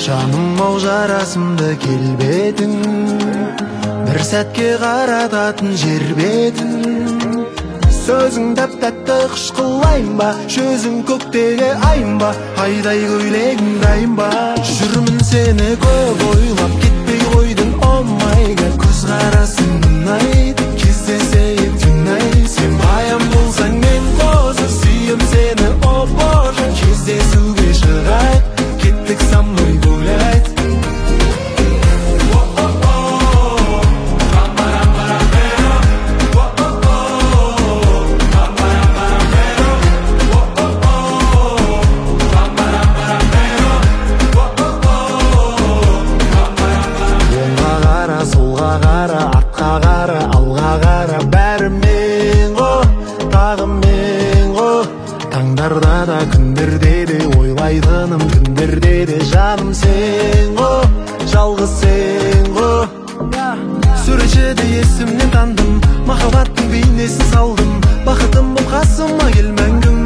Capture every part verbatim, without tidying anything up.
Жаным ау жарасымды келбетің, бір сәтке қарататын жер бетін. Сөзің тәп-тәтті қышқылайын ба, жүзің көктегі айын ба, айдай көйлегің дайын ба. Жүрмін сені көп ойлап, кетпей қойдың, oh my god. Көз қарасың ұнайды, кездесейік түнай. Сен баян болсаң мен қозы, сүйем сені, о боже. Кездесуге шығайық, кеттік со мной гулять. Таңдарда да күндерде де ойлайтыным, күндерде де жаным сен ғой, жалғыз сен ғой. Суретшіде есімнен тандым, махаббаттың бейнесін салдым. Бақытым бол қасыма кел мәңгім.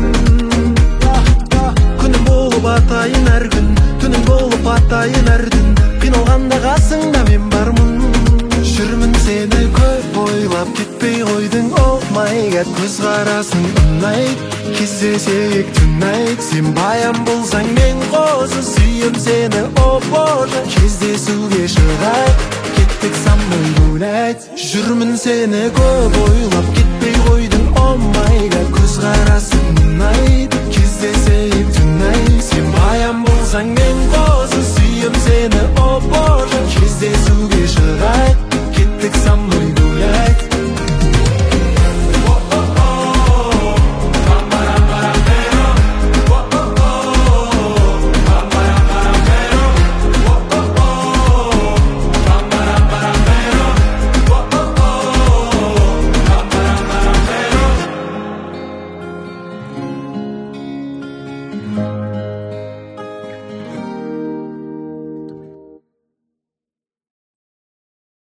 Күнім болып атайын әр күн, түнім болып атайын әр түн. Қиналғанда қасыңда мен бармын. Жүрмін сені көп ойлап, кетпей қойдың, oh my god. Көз қарасың ұнайды, кездесейік түнайық. Сен баян болсаң мен қозы, сүйем сені, о боже. Кездесуге шығайық, кеттік со мной гулять. Жүрмін сені көп ойлап, кетпей қойдың, oh my god. Көз қарасың ұнайды, кездесейік түнайық. Сен баян болсаң мен